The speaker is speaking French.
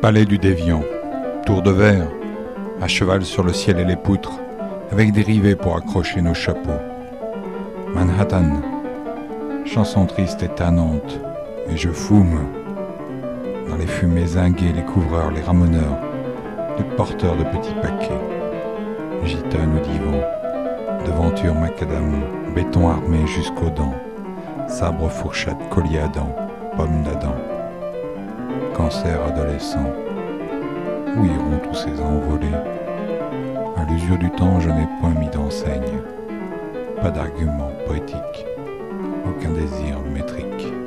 Palais du déviant, tour de verre, à cheval sur le ciel et les poutres, avec des rivets pour accrocher nos chapeaux. Manhattan, chanson triste et tannante, et je fume. Dans les fumées zinguées, les couvreurs, les ramoneurs, les porteurs de petits paquets. Gitane ou divan, devanture macadam, béton armé jusqu'aux dents, sabre fourchette, collier à dents, pomme d'Adam. Cancer adolescent, où iront tous ces envolés? À l'usure du temps, je n'ai point mis d'enseigne, pas d'argument poétique, aucun désir métrique.